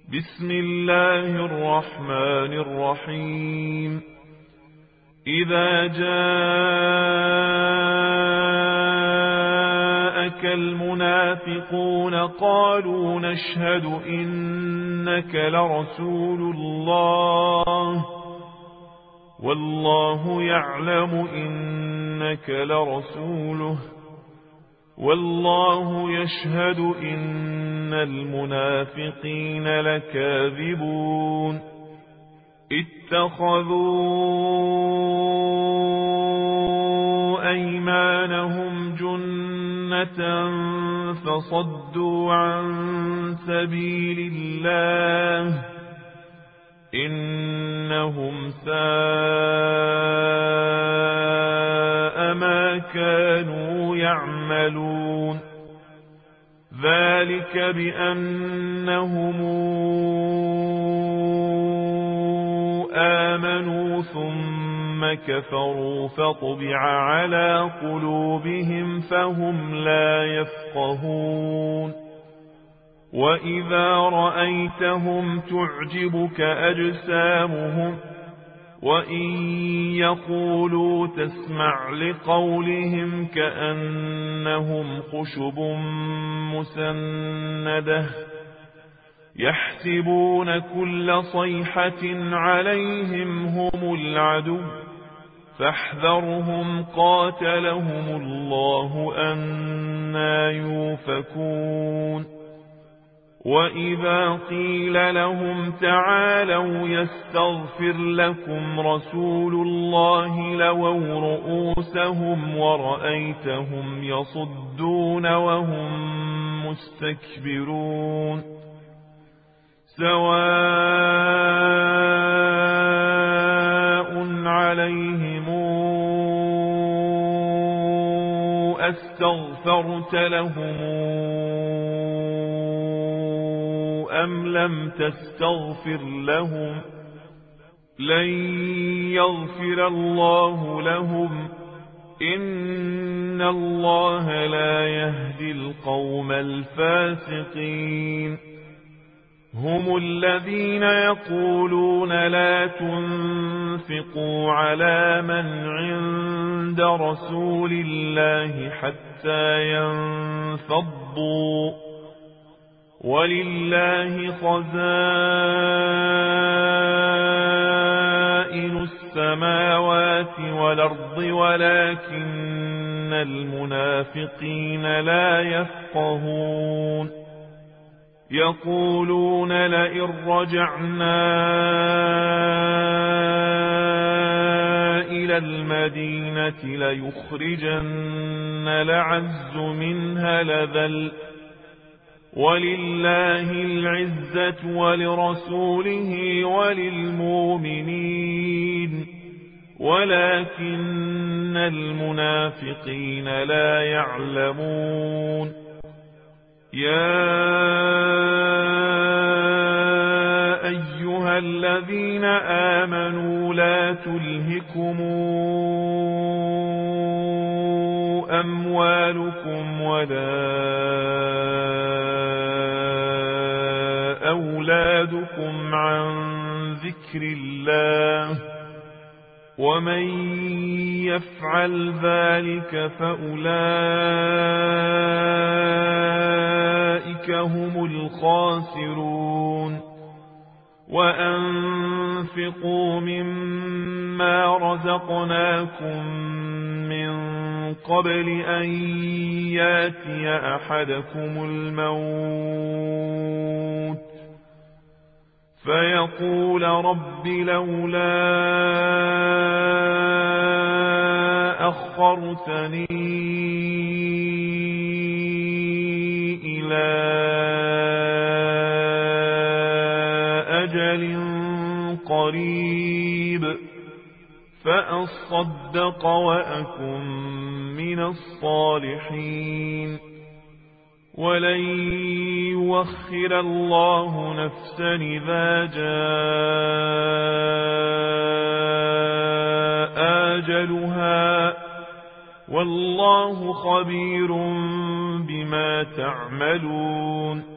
بسم الله الرحمن الرحيم. إذا جاءك المنافقون قالوا نشهد إنك لرسول الله والله يعلم إنك لرسوله والله يشهد إن المنافقين لكاذبون. اتخذوا أيمانهم جنة فصدوا عن سبيل الله إنهم ساء ما كانوا يعملون. ذلك بأنهم آمنوا ثم كفروا فطبع على قلوبهم فهم لا يفقهون. وإذا رأيتهم تعجبك أجسامهم وإن يقولوا تسمع لقولهم كأنهم خشب مسندة يحسبون كل صيحة عليهم هم العدو فاحذرهم قاتلهم الله أنى يؤفكون. وإذا قيل لهم تعالوا يستغفر لكم رسول الله لووا رؤوسهم ورأيتهم يصدون وهم مستكبرون. سواء عليهم أستغفرت لهم أم لم تستغفر لهم لن يغفر الله لهم إن الله لا يهدي القوم الفاسقين. هم الذين يقولون لا تنفقوا على من عند رسول الله حتى ينفضوا ولله خزائن السماوات والأرض ولكن المنافقين لا يفقهون. يقولون لئن رجعنا إلى المدينة ليخرجن الأعز منها الأذل ولله العزة ولرسوله وللمؤمنين ولكن المنافقين لا يعلمون. يا أيها الذين آمنوا لا تلهكم أموالكم ولا أولادكم عن ذكر الله ومن يفعل ذلك فأولئك هم الخاسرون. وأنفقوا مما رزقناكم من قبل أن ياتي أحدكم الموت فيقول رب لولا أخرتني إلى أجل قريب فأصدق وأكن من الصالحين. ولن يؤخر الله نفسا إذا جاء أجلها والله خبير بما تعملون.